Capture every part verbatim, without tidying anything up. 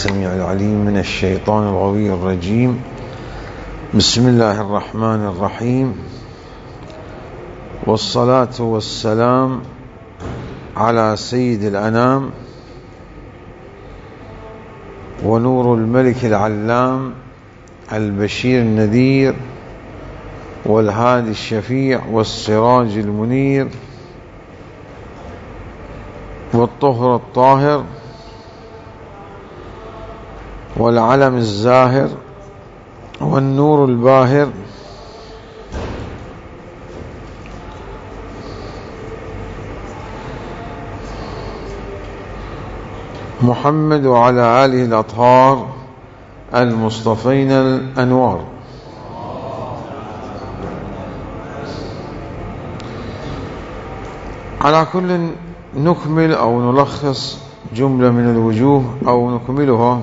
السميع العليم من الشيطان الغوي الرجيم. بسم الله الرحمن الرحيم، والصلاة والسلام على سيد الأنام ونور الملك العلام البشير النذير والهادي الشفيع والسراج المنير والطهر الطاهر والعلم الزاهر والنور الباهر محمد وعلى آله الأطهار المصطفين الأنوار. على كل نكمل أو نلخص جملة من الوجوه أو نكملها،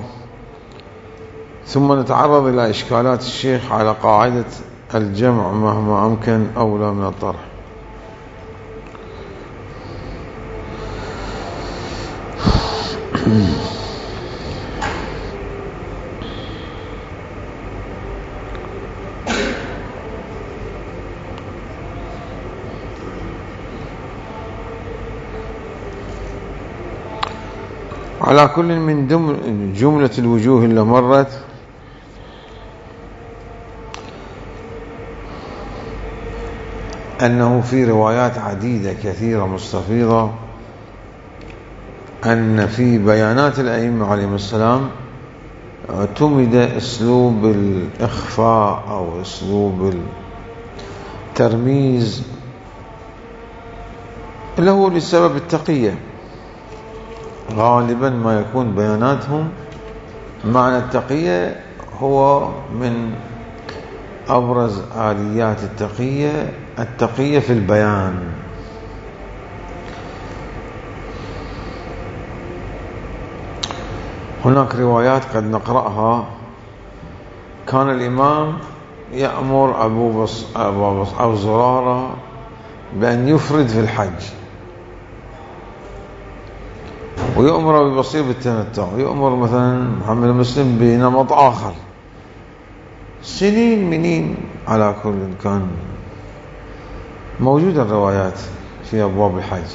ثم نتعرض إلى إشكالات الشيخ على قاعدة الجمع مهما أمكن أولى من الطرح. على كل من جملة الوجوه اللي مرت أنه في روايات عديدة كثيرة مستفيضة أن في بيانات الأئمة عليهم السلام اعتمد أسلوب الإخفاء أو أسلوب الترميز اللي هو لسبب التقية. غالبا ما يكون بياناتهم معنى التقية هو من أبرز آليات التقية التقية في البيان. هناك روايات قد نقرأها كان الإمام يأمر أبو, بص أبو, بص أبو زرارة بأن يفرد في الحج، ويؤمر ببصير بالتمتع، ويؤمر مثلا محمد المسلم بنمط آخر. سنين منين على كل كان موجودة الروايات في أبواب الحج،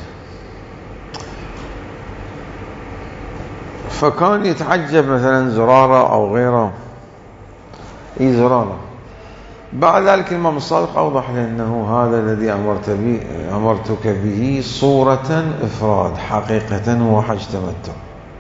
فكان يتعجب مثلا زرارة أو غيره. إيه زرارة؟ بعد ذلك الإمام الصادق أوضح لأنه هذا الذي أمرت به أمرتك به صورة إفراد، حقيقة هو حج تمتع.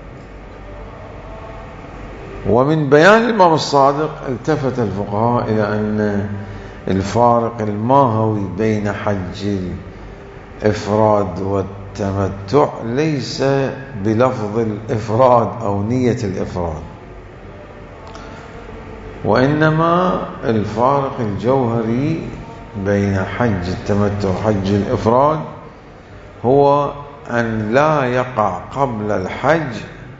ومن بيان الإمام الصادق التفت الفقهاء إلى أن الفارق الماهوي بين حج الإفراد والتمتع ليس بلفظ الإفراد أو نية الإفراد، وإنما الفارق الجوهري بين حج التمتع وحج الإفراد هو أن لا يقع قبل الحج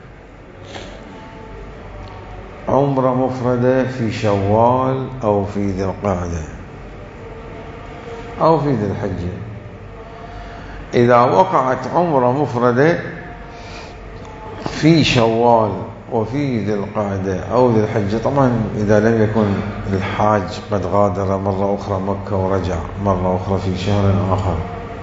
عمرة مفردة في شوال أو في ذي القعدة أو في ذي الحجة. إذا وقعت عمرة مفردة في شوال وفي ذي القعدة أو ذي الحجة، طبعا إذا لم يكن الحاج قد غادر مرة أخرى مكة ورجع مرة أخرى في شهر آخر،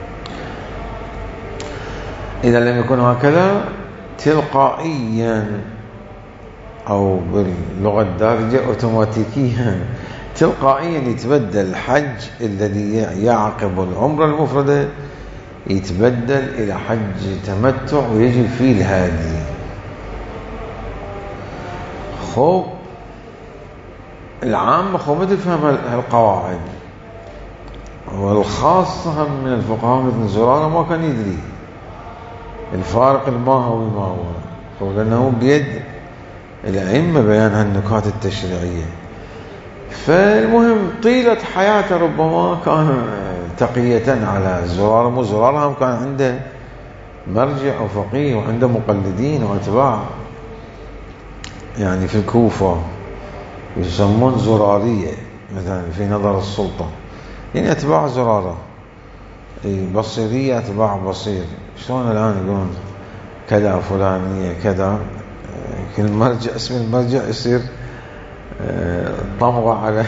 إذا لم يكن هكذا تلقائيا أو باللغة الدارجة أوتوماتيكيا تلقائيا يتبدل الحج الذي يعقب العمرة المفردة يتبدل إلى حج تمتع ويجب فيه الهادي. خب العام خب تفهم هالقواعد، والخاصة من الفقهاء مثل زرارة ما كان يدري الفارق الماهوي ما هو، لأنه بيد الأئمة بيان هالنكات التشريعية. فالمهم طيلة حياته ربما كان تقية على زرارة، مو زرارة هم كان عنده مرجع وفقيه وعنده مقلدين وأتباع، يعني في الكوفة يسمون زرارية مثلا في نظر السلطة، يعني أتباع زرارة، بصيرية أتباع بصير. شلون الآن يقولون كذا فلانية كذا، يمكن المرجع اسم المرجع يصير طمغة على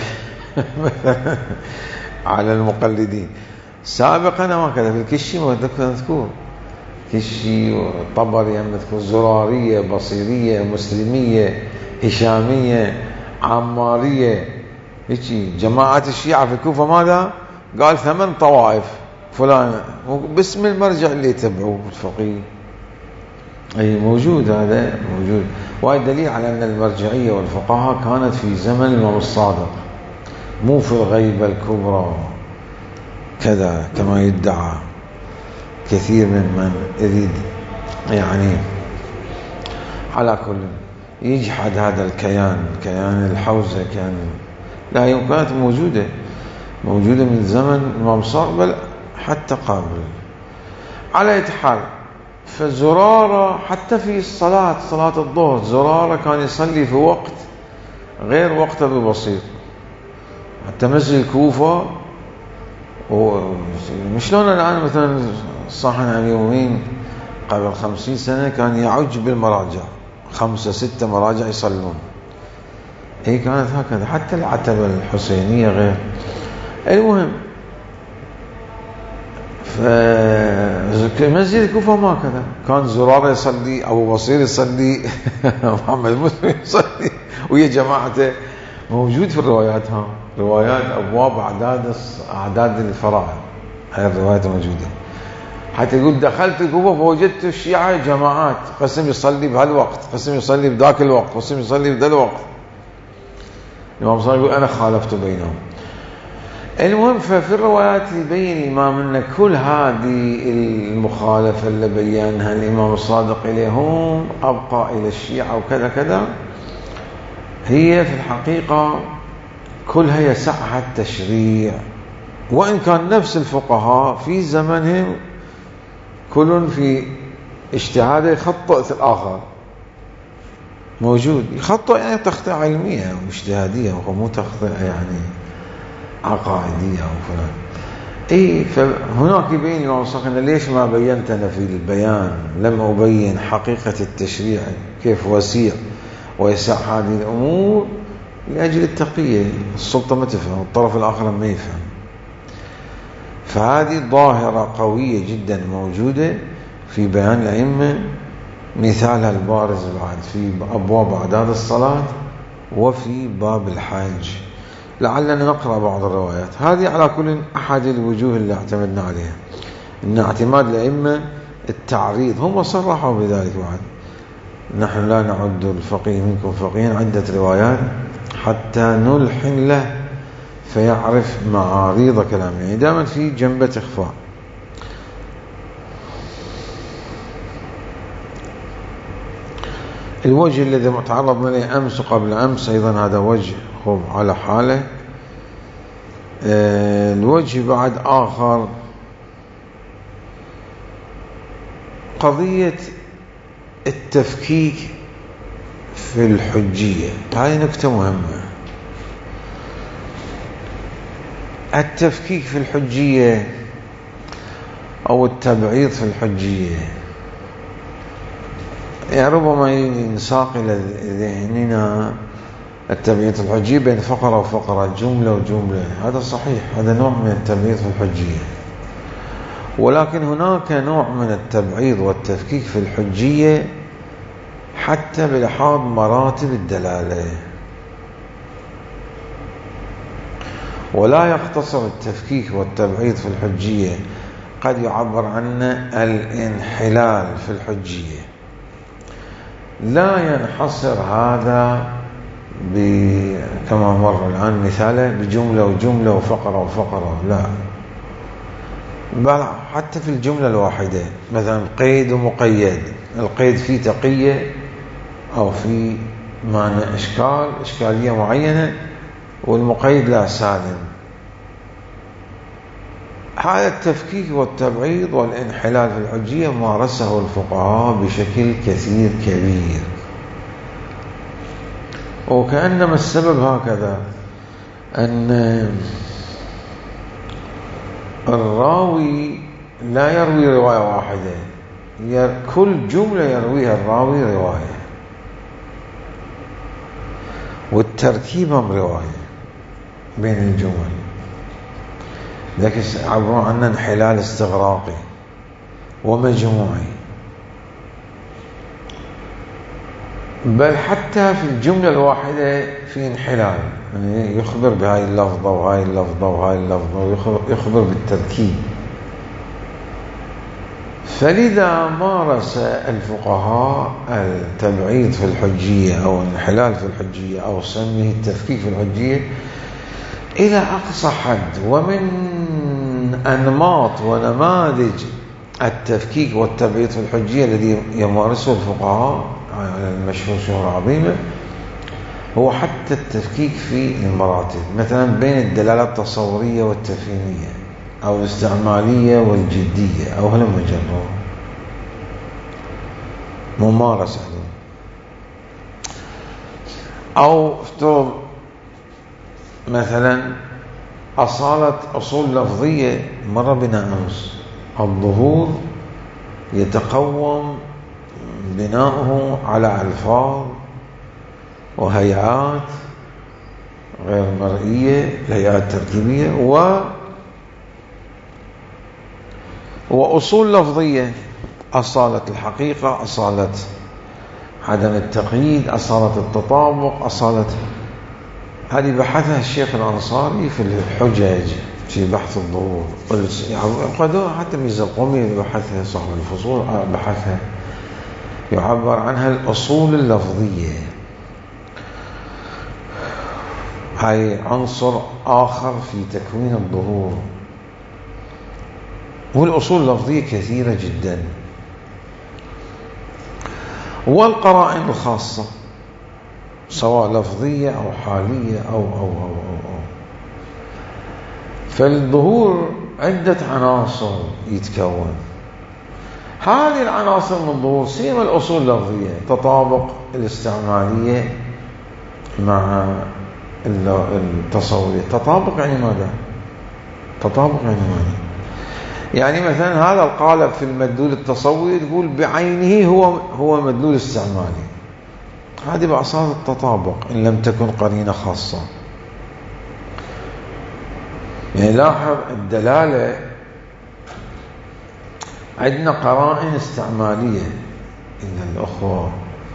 على المقلدين. سابقا ما كذا في الكشي ما تذكر كشي وطبري أما تذكر زرارية بصيرية مسلمية هشامية عمارية هيك جماعة الشيعة في الكوفة ماذا قال ثمان طوائف فلان باسم المرجع اللي يتبعوه الفقيه. أي موجود هذا موجود. وهذا دليل على أن المرجعية والفقهاء كانت في زمن الإمام الصادق مو في الغيبة الكبرى كذا كما يدعى كثير من من يريد يعني على كل يجحد هذا الكيان كيان الحوزة كان لا يوم كانت موجودة موجودة من زمن الإمام الصادق بل حتى قبل. على أي حال فزرارة حتى في الصلاة صلاة الظهر زرارة كان يصلي في وقت غير وقته ببسيط. حتى مسجد الكوفة مش لون الآن مثلا صحن عن يومين قبل خمسين سنة كان يعج بالمراجع خمسة ستة مراجع يصلون. هي كانت هكذا حتى العتبة الحسينية غير. المهم فمسجد الكوفة ما كذا كان زرارة يصلي أبو بصير يصلي محمد مسلم يصلي ويا جماعته موجود في الروايات. ها روايات أبواب أعداد أعداد الفرائض هاي الروايات موجودة. حتى يقول دخلت الكوفة فوجدت الشيعة جماعات قسم يصلي بهالوقت قسم يصلي بذاك الوقت قسم يصلي بذا الوقت. الإمام صادق يقول أنا خالفت بينهم. المهم ففي الروايات يبين الإمام أن كل هذه المخالفة اللي بيانها الإمام الصادق إليهم أبقى إلى الشيعة وكذا كذا هي في الحقيقة كلها يسعها التشريع. وإن كان نفس الفقهاء في زمنهم كل في اجتهاده يخطئ الآخر موجود يخطئ يعني تخطئة علمية واجتهادية ومو تخطئة يعني عقائدية أو فلان. أي فهناك يبين الإمام الصادق ليش ما بينت أنا في البيان لم أبين حقيقة التشريع كيف وسيع ويسع هذه الأمور لأجل التقية. السلطة ما تفهم الطرف الآخر ما يفهم. فهذه ظاهرة قوية جدا موجودة في بيان الأئمة. مثالها البارز بعد في أبواب أعداد الصلاة وفي باب الحج. لعلنا نقرأ بعض الروايات هذه على كل أحد الوجوه اللي اعتمدنا عليها. إن اعتماد الأئمة التعريض هم صرحوا بذلك بعد نحن لا نعد الفقيه منكم فقيها عدة روايات حتى نلحن له فيعرف معاريض كلامه يعني دائما في جنبة إخفاء. الوجه الذي تعرضنا له أمس وقبل أمس أيضا هذا وجه خب على حاله. آه الوجه بعد آخر قضية التفكيك في الحجية. هذه نكتة مهمة. التفكيك في الحجية أو التبعيض في الحجية يعني ربما ينساق إلى ذهننا التبعيض في الحجية بين فقرة وفقرة جملة وجملة. هذا صحيح هذا نوع من التبعيض في الحجية. ولكن هناك نوع من التبعيض والتفكيك في الحجية حتى بلحاظ مراتب الدلالة. ولا يقتصر التفكيك والتبعيض في الحجية قد يعبر عنه الانحلال في الحجية. لا ينحصر هذا كما مر الآن مثاله بجملة وجملة وفقرة وفقرة لا بل حتى في الجملة الواحدة مثلا قيد ومقيد. القيد فيه تقية أو في معنى إشكال إشكالية معينة والمقيد لا سالم. هذا التفكيك والتبعيض والانحلال في الحجية مارسه الفقهاء بشكل كثير كبير. وكأنما السبب هكذا أن الراوي لا يروي رواية واحدة كل جملة يرويها الراوي رواية والتركيب هم رواية بين الجمل، لكن عبروا عنه انحلال استغراقي ومجموعي. بل حتى في الجملة الواحدة في انحلال، يعني يخبر بهاي اللفظة وهاي اللفظة وهاي اللفظة ويخبر بالتركيب. فلذا مارس الفقهاء التبعيض في الحجية أو الانحلال في الحجية أو سميه التفكيك في الحجية إلى أقصى حد. ومن أنماط ونماذج التفكيك والتبعيض في الحجية الذي يمارسه الفقهاء على المشهور شهرة عظيمة هو حتى التفكيك في المراتب، مثلا بين الدلالة التصورية والتفهيمية أو الاستعمالية والجدية أو هلم جرا، ممارسة. أو افترض مثلا أصالة أصول لفظية مر بنا أمس، الظهور يتقوم بناؤه على ألفاظ وهيئات غير مرئية، الهيئات التركيبية، و وأصول لفظية، أصالة الحقيقة، أصالة عدم التقييد، أصالة التطابق، أصالة. هذه بحثها الشيخ الأنصاري في الحجج في بحث الظهور، قد حتى ميزة القومي بحثها، صاحب الفصول بحثها، يعبر عنها الأصول اللفظية. هاي عنصر آخر في تكوين الظهور. والأصول اللفظية كثيرة جدا، والقرائن الخاصة سواء لفظية أو حالية أو أو أو أو, أو. فالظهور عدة عناصر يتكون. هذه العناصر من الظهور سيما الأصول اللفظية، تطابق الاستعمالية مع التصورية. تطابق يعني ماذا؟ تطابق يعني ماذا؟ يعني مثلا هذا القالب في المدلول التصوري تقول بعينه هو هو مدلول استعمالي، هذه بأصالة التطابق إن لم تكن قرينة خاصة. يعني لاحظ الدلالة عندنا قرائن استعمالية، إن الأخوة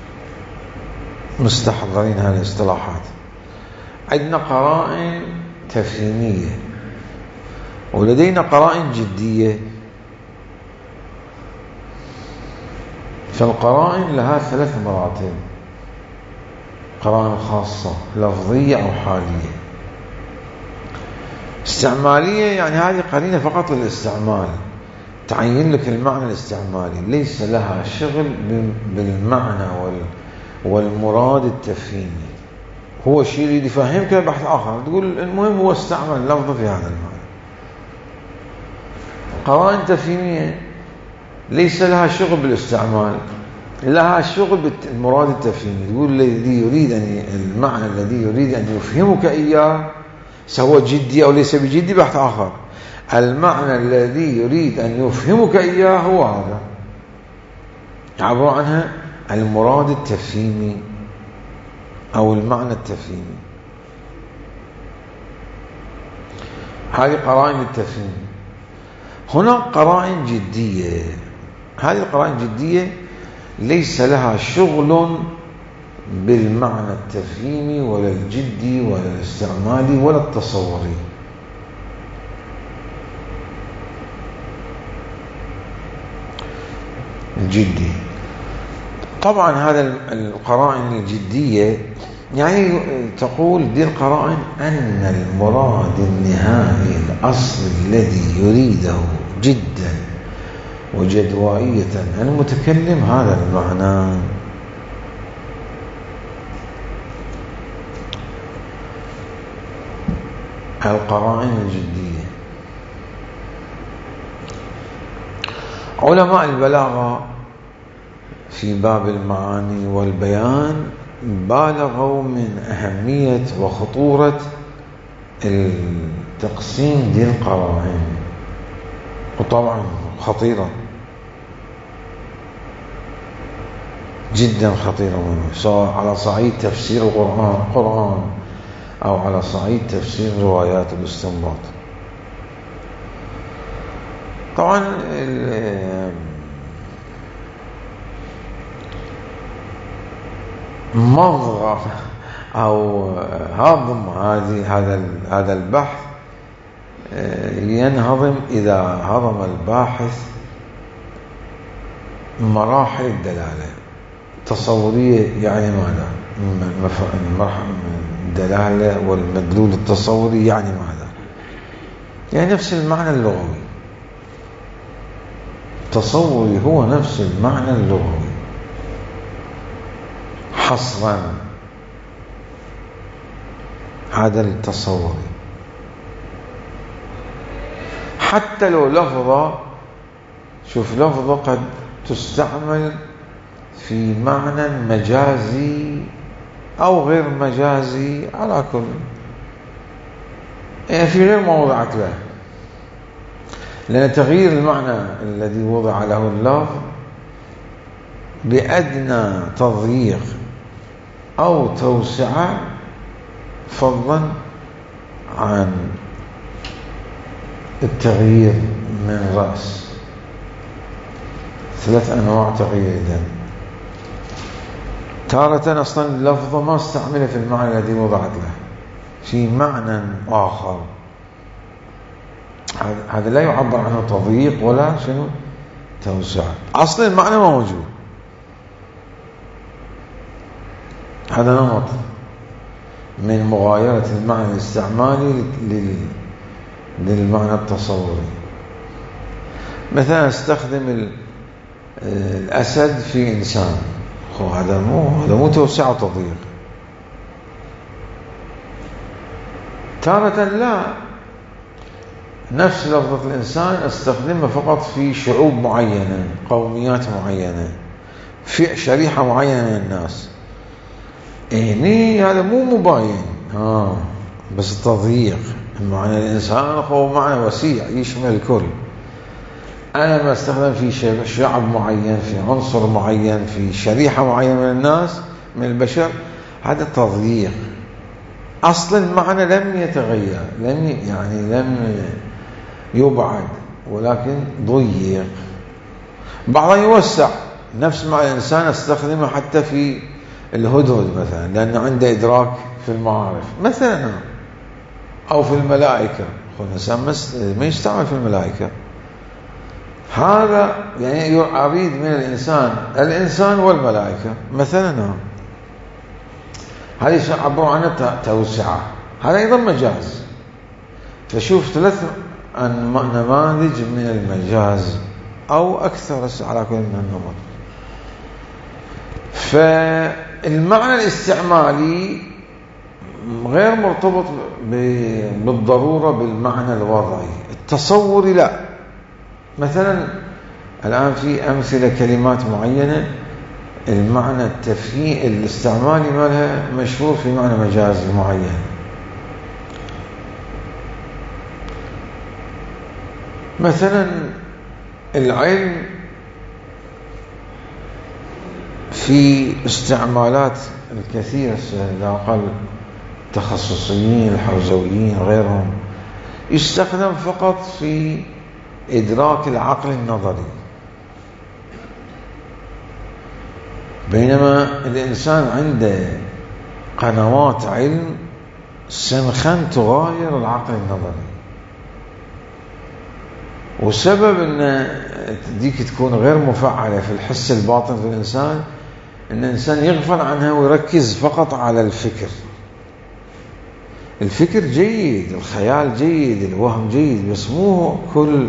مستحضرين هذه الاصطلاحات. عندنا قرائن تفهيمية، ولدينا قرائن جدية. فالقرائن لها ثلاث مراتب: قرائن خاصة، لفظية أو حالية. استعمالية يعني هذه قرينة فقط للاستعمال، تعين لك المعنى الاستعمالي، ليس لها شغل بالمعنى والمراد التفهيمي. هو شيء يريد يفهمك بحث آخر، تقول المهم هو استعمل لفظه في هذا المعنى. قرائن تفهيمية ليس لها شغل بالاستعمال، لها شغل بالمراد التفهيمي. تقول الذي يريد أن المعنى الذي يريد أن يفهمك إياه سواء جدي أو ليس بجدي بحث آخر، المعنى الذي يريد أن يفهمك إياه هو هذا، يعبر عنها المراد التفهيمي أو المعنى التفهيمي. هذه قرائن التفهيم. هناك قرائن جدية، هذه القرائن الجدية ليس لها شغل بالمعنى التفهيمي ولا الجدي ولا الاستعمالي ولا التصوري. الجدي طبعا هذا القرائن الجدية يعني تقول دي القرائن أن المراد النهائي الأصل الذي يريده جدا وجدوائية المتكلم هذا المعنى. القرائن الجدية. علماء البلاغة في باب المعاني والبيان بالغوا من أهمية وخطورة التقسيم دي القرائن، وطبعا خطيرة جدا خطيرة منه، سواء على صعيد تفسير القرآن قرآن أو على صعيد تفسير روايات الاستنباط. طبعا مضغ أو هضم هذه هذا هذا البحث ينهضم إذا هضم الباحث مراحل الدلالة التصورية. يعني ماذا؟ الدلالة والمدلول التصوري يعني ماذا؟ يعني نفس المعنى اللغوي. التصوري هو نفس المعنى اللغوي حصرا، هذا التصوري. حتى لو لفظة، شوف لفظة قد تستعمل في معنى مجازي أو غير مجازي على كل، يعني في غير ما وضعت له، لأن تغيير المعنى الذي وضع له اللفظ بأدنى تضييق أو توسعة فضلا عن التغيير من رأس. ثلاث أنواع تغيير إذن. تارة أصلا اللفظة ما استعمله في المعنى الذي وضعت له، في معنى آخر، هذا لا يعبر عنه تضييق ولا شنو توسعة، أصلا المعنى ما موجود. هذا نمط من مغايرة المعنى الاستعمالي للمعنى التصوري. مثلا استخدم الأسد في إنسان، هذا مو هذا مو توسعة وتضييق. تارة لا، نفس لفظة الإنسان استخدمها فقط في شعوب معينة، قوميات معينة، في شريحة معينة من الناس. يعني هذا مو مباين، ها بس تضييق. معنى الإنسان هو معنى وسيع يشمل الكل. أنا ما استخدم في شعب معين، في عنصر معين، في شريحة معينة من الناس من البشر، هذا تضييق. أصل المعنى لم يتغير، لم يعني لم يبعد، ولكن ضيق. بعضها يوسع، نفس مع الإنسان استخدمه حتى في الهدهد مثلا، لأنه عنده إدراك في المعارف مثلا، أو في الملائكة. الإنسان ما يستعمل في الملائكة. هذا يعني أريد من الإنسان الإنسان والملائكة مثلا، هذه يعبرون عنها توسعة، هذا أيضا مجاز. فشوف ثلاث نماذج من المجاز أو أكثر على كل من النمط. فالمعنى الاستعمالي غير مرتبط بالضرورة بالمعنى الوضعي. التصوري لا. مثلا الآن في أمثلة كلمات معينة المعنى التفهيم الاستعمالي مالها مشهور في معنى مجازي معين. مثلا العلم في استعمالات الكثيرة، لا أقل التخصصيين الحوزويين غيرهم، يستخدم فقط في إدراك العقل النظري، بينما الإنسان عنده قنوات علم سنخن تغاير العقل النظري. والسبب أن ديك تكون غير مفعلة في الحس الباطن في الإنسان، أن الإنسان يغفل عنها ويركز فقط على الفكر. الفكر جيد، الخيال جيد، الوهم جيد، بس مو كل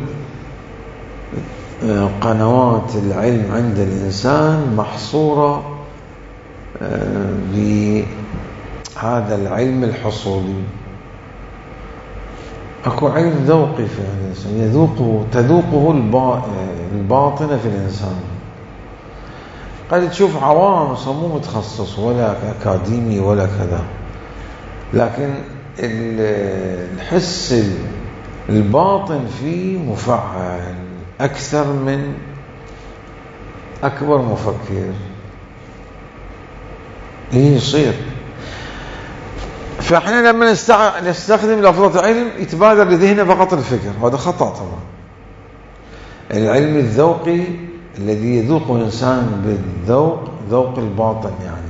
قنوات العلم عند الإنسان محصورة بهذا العلم الحصولي. أكو علم ذوقي في الإنسان، يذوقه تذوقه الباطنة في الإنسان. قد تشوف عوام مو متخصص ولا أكاديمي ولا كذا، لكن الحس الباطن فيه مفعل أكثر من أكبر مفكر. إيه يصير. فإحنا لما نستخدم لفظة علم يتبادر لذهننا فقط الفكر، هذا خطأ طبعا. العلم الذوقي الذي يذوق الإنسان بالذوق، ذوق الباطن، يعني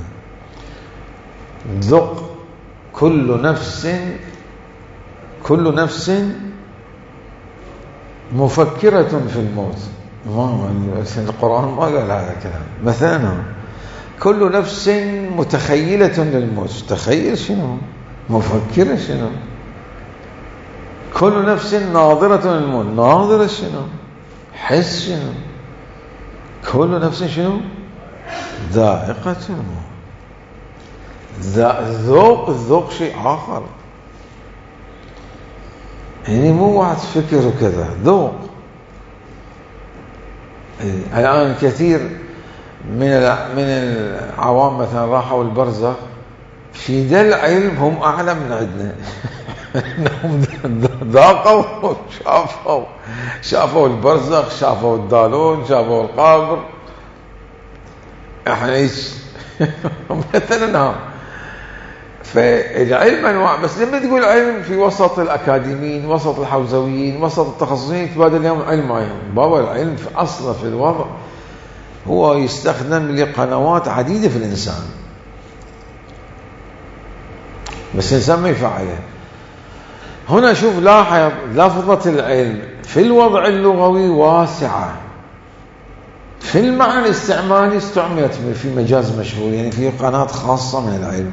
ذوق كل نفس كل نفس مفكرة في الموت. ما القرآن ما قال هذا الكلام. مثلا كل نفس متخيلة للموت، تخيل شنو؟ مفكرة شنو؟ كل نفس ناظرة للموت، ناظرة شنو؟ حس شنو؟ كل نفس شنو؟ ذائقة الموت. ذوق، الذوق شيء آخر، يعني مو واحد فكر وكذا، ذوق. الآن كثير من من العوام مثلا راحوا البرزخ، في ذا العلم هم أعلى من عندنا. انهم ذاقوا وشافوا، شافوا البرزخ، شافوا الدالون، شافوا القبر. احنا ايش مثلا؟ فالعلم انواع، بس لما تقول علم في وسط الاكاديميين، وسط الحوزويين، وسط التخصصيين، يتبادل اليوم علم علم. بابا العلم في اصله في الوضع هو يستخدم لقنوات عديده في الانسان، بس الانسان ما يفعله. هنا شوف، لاحظ لفظة العلم في الوضع اللغوي واسعة، في المعنى الاستعمالي استعملت في مجاز مشهور، يعني في قناة خاصة من العلم.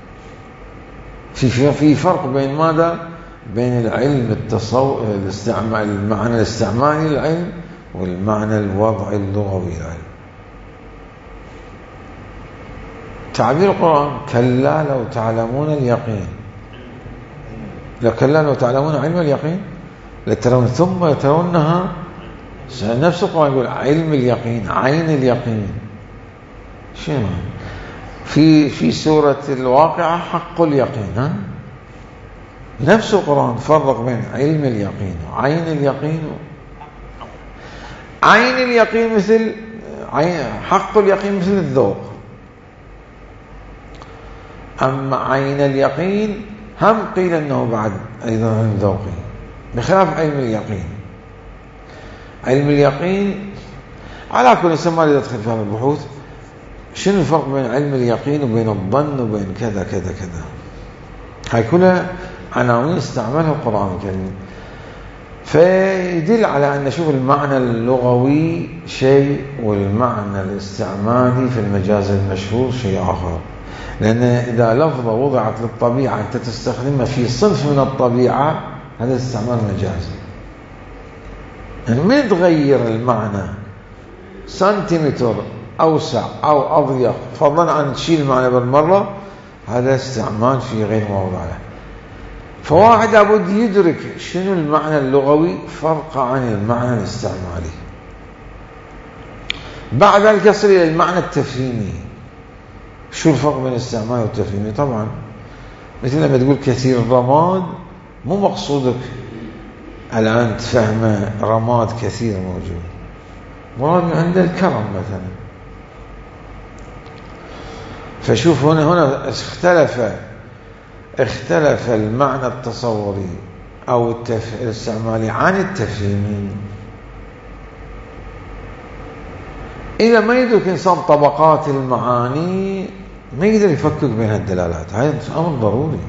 في في فرق بين ماذا؟ بين العلم التصور الاستعمال، المعنى الاستعمالي للعلم، والمعنى الوضعي اللغوي للعلم. تعبير القرآن كلا لو تعلمون اليقين، كلا لو تعلمون علم اليقين لترون ثم ترونها. نفس القرآن يقول علم اليقين، عين اليقين. شنو في في سورة الواقعة؟ حق اليقين. ها؟ نفس القرآن فرق بين علم اليقين وعين اليقين. عين اليقين مثل عين، حق اليقين مثل الذوق. أما عين اليقين هم قيل أنه بعد أيضا علم ذوقي، بخلاف علم اليقين. علم اليقين على كل سما يدخل في هذه البحوث. شنو الفرق بين علم اليقين وبين الظن وبين كذا كذا كذا؟ هاي كلها عناوين استعملها القرآن الكريم. فيدل على أن نشوف المعنى اللغوي شيء، والمعنى الاستعمالي في المجاز المشهور شيء آخر. لأن إذا لفظة وضعت للطبيعة أنت تستخدمها في صنف من الطبيعة، هذا استعمال مجازي، يعني ما تغير المعنى سنتيمتر أوسع أو أضيق فضلا عن تشيل المعنى بالمرة، هذا استعمال في غير موضعه. فواحد لابد يدرك شنو المعنى اللغوي فرق عن المعنى الاستعمالي. بعد ذلك يصل إلى المعنى التفهيمي. شو الفرق بين الاستعمالي والتفهيمي؟ طبعا مثل لما تقول كثير الرماد، مو مقصودك الآن تفهم رماد كثير موجود، مراد من عند الكرم مثلا. فشوف هنا هنا اختلف اختلف المعنى التصوري أو الاستعمالي عن التفهيمي. إذا ما يدرك إنسان طبقات المعاني ما يقدر يفكك بين الدلالات، هذا أمر ضروري.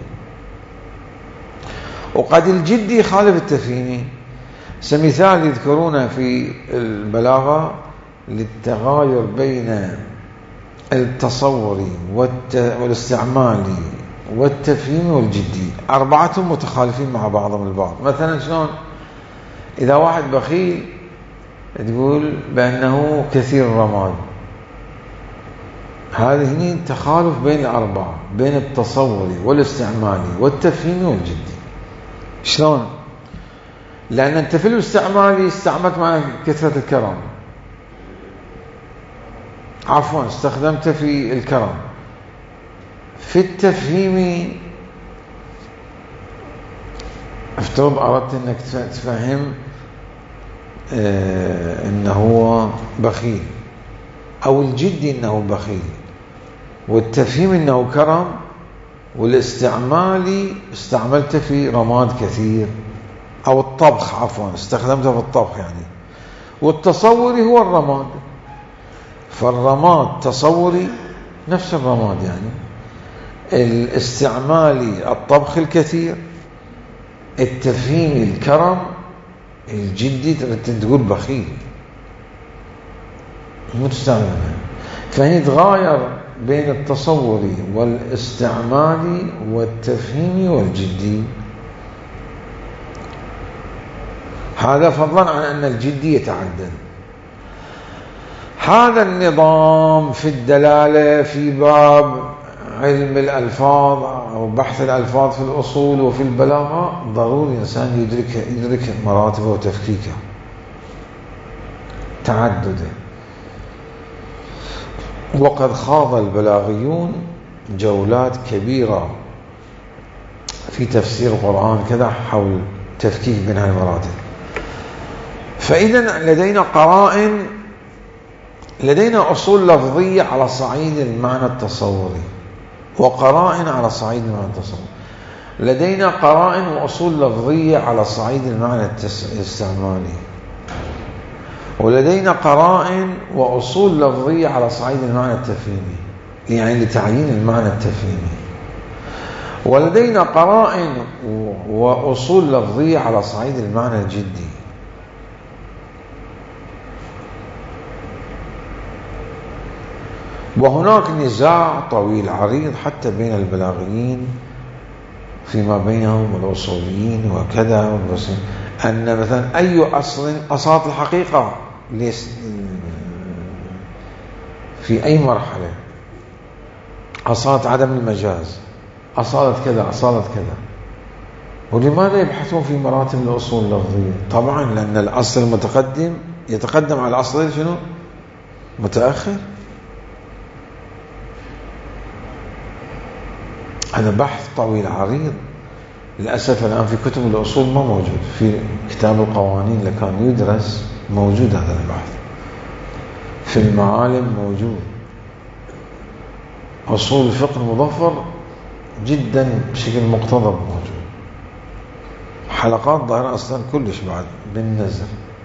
وقد الجدي يخالف التفهيمي. مثال يذكرونه في البلاغة للتغاير بين التصوري والاستعمالي والتفهيمي والجدي، أربعتهم متخالفين مع بعضهم البعض. مثلا شلون؟ إذا واحد بخيل تقول بأنه كثير الرماد، هذه هني تخالف بين الأربعة، بين التصوري والاستعمالي والتفهيمي والجدي. شلون؟ لأن أنت في الاستعمالي استعملت مع كثرة الكرم، عفوا استخدمت في الكرم. في التفهيمي افترض أردت أنك تفهم آه انه هو بخيل، او الجدي انه بخيل، والتفهيم أنه كرم، والاستعمالي استعملته في رماد كثير، أو الطبخ عفوا استخدمته في الطبخ يعني. والتصوري هو الرماد، فالرماد تصوري نفس الرماد يعني. الاستعمالي الطبخ الكثير، التفهيم الكرم، الجدي تقول بخيل مستعمل. فهي تغاير بين التصوري والاستعمالي والتفهيمي والجدي، هذا فضلا عن أن الجدي يتعدد. هذا النظام في الدلالة في باب علم الألفاظ أو بحث الألفاظ في الأصول وفي البلاغة ضروري الإنسان يدرك يدرك مراتبه وتفكيكه تعدده. وقد خاض البلاغيون جولات كبيرة في تفسير القرآن كذا حول تفكيك بين هذه المراتب. فإذا لدينا قرائن، لدينا أصول لفظية على صعيد المعنى التصوري، وقرائن على صعيد المعنى التصوري. لدينا قرائن وأصول لفظية على صعيد المعنى الاستعمالي، ولدينا قرائن وأصول لفظية على صعيد المعنى التفهيمي، يعني لتعيين المعنى التفهيمي. ولدينا قرائن وأصول لفظية على صعيد المعنى الجدي. وهناك نزاع طويل عريض حتى بين البلاغيين فيما بينهم والأصوليين وكذا، أن مثلا أي أصل أصالة الحقيقة في أي مرحلة، أصالة عدم المجاز، أصالة كذا، أصالة كذا. ولماذا يبحثون في مراتب الأصول اللفظية؟ طبعا لأن الأصل المتقدم يتقدم على الأصل شنو؟ متأخر. هذا بحث طويل عريض، للأسف الآن في كتب الأصول ما موجود. في كتاب القوانين اللي كان يدرس موجود هذا البحث، في المعالم موجود، أصول الفقه المظفر جدا بشكل مقتضب موجود، حلقات ظاهرة أصلا كلش بعد بالنزل.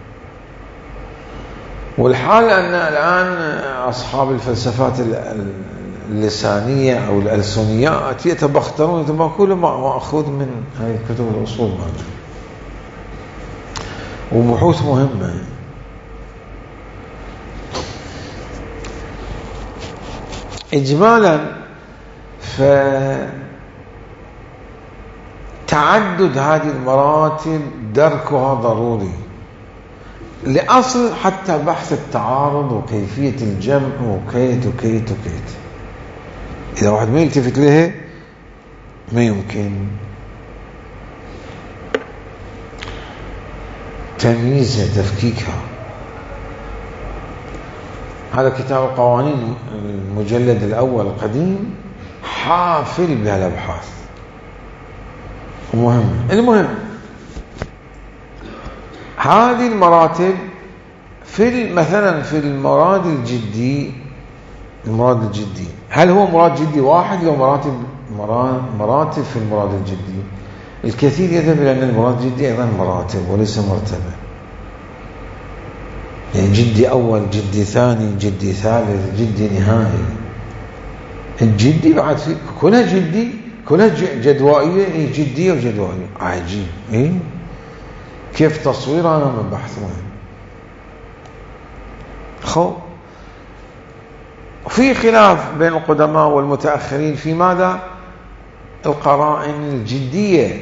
والحال أن الآن أصحاب الفلسفات اللسانية أو الألسنيات يتبخترون يتبخترون مأخوذ من هذه الكتب الأصول موجود، وبحوث مهمة. إجمالا فتعدد هذه المراتب دركها ضروري لأصل حتى بحث التعارض وكيفية الجمع وكيت وكيت وكيت. إذا واحد ما يلتفت لها ما يمكن تمييزها تفكيكها. هذا كتاب القوانين المجلد الأول القديم حافل بهالأبحاث ومهم. المهم هذه المراتب في مثلا في المراد الجدي، المراد الجدي هل هو مراد جدي واحد أو مراتب مراتب في المراد الجدي؟ الكثير يذهب إلى أن المراد الجدي أيضا مراتب وليس مرتبة، يعني جدي أول، جدي ثاني، جدي ثالث، جدي نهائي. الجدي بعد في كلها جدي، كلها جدوائية، إيه جدية وجدوائية. عجيب إيه كيف تصويرها؟ أنا من بحث مهم. خو في خلاف بين القدماء والمتأخرين في ماذا؟ القرائن الجدية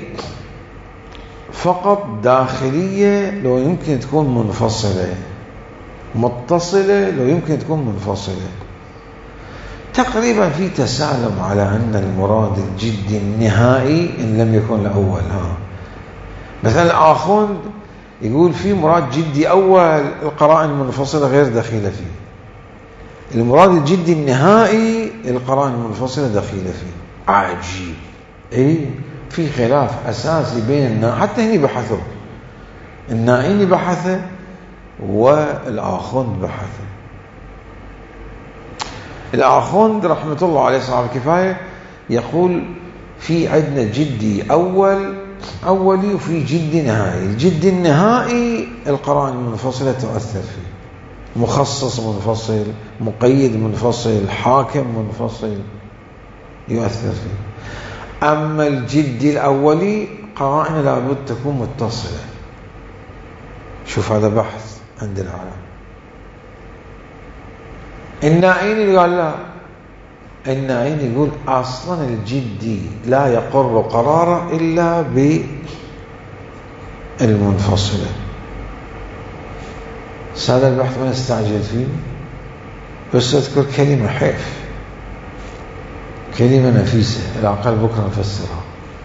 فقط داخلية لو يمكن تكون منفصلة، متصلة لو يمكن تكون منفصلة. تقريبا في تسالم على أن المراد الجدي النهائي إن لم يكن الأول. ها مثلا الآخوند يقول في مراد جدي أول القرائن المنفصلة غير دخيلة فيه، المراد الجدي النهائي القرائن المنفصلة دخيلة فيه. عجيب إيه في خلاف أساسي بين النا... حتى هني بحثوا النائين بحثه والآخوند بحثه. الآخوند رحمة الله عليه صاحب الكفاية يقول في عندنا جدي أول أولي وفي جدي نهائي. الجدي النهائي القرائن المنفصلة تؤثر فيه، مخصص منفصل، مقيد منفصل، حاكم منفصل يؤثر فيه. أما الجدي الأولي قرائن لابد تكون متصلة. شوف هذا بحث عند العالم. النائين قال لا، النائين يقول أصلا الجدي لا يقر قراره إلا بالمنفصلة. هذا البحث ما نستعجل فيه، بس أذكر كلمة حيف، كلمة نفيسة، الأقل بكرة نفسرها.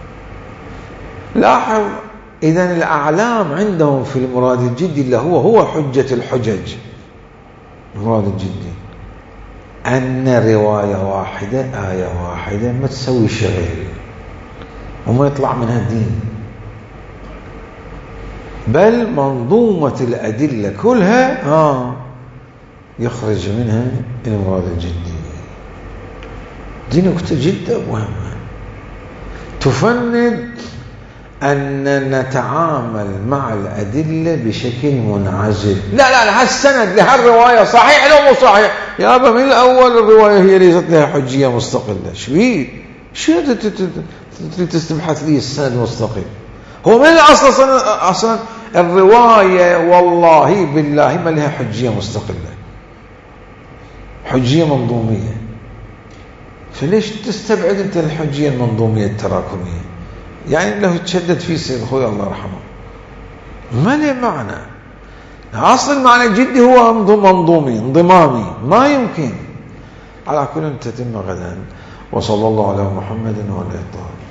لاحظ إذن الأعلام عندهم في المراد الجدي اللي هو هو حجة الحجج، المراد الجدي أن رواية واحدة آية واحدة ما تسوي شغل وما يطلع منها دين، بل منظومة الأدلة كلها آه يخرج منها المراد الجدي. دي نكتة جدا مهمة تفند أن نتعامل مع الأدلة بشكل منعزل. لا لا لا هالسند لهالرواية صحيح لو مو صحيح يا أبا من الأول الرواية هي ليست لها حجية مستقلة. شو شو تستبحث لي السند مستقل؟ هو من الأصل أصلا الرواية والله بالله ما لها حجية مستقلة، حجية منظومية. فليش تستبعد أنت الحجية المنظومية التراكمية؟ يعني لو تشدد فيه سيد أخوي الله يرحمه ما له معنى. أصل المعنى الجدي هو منظومي انضمامي، ما يمكن. على كل تتم غدا. وصلى الله على محمد وعلى آله.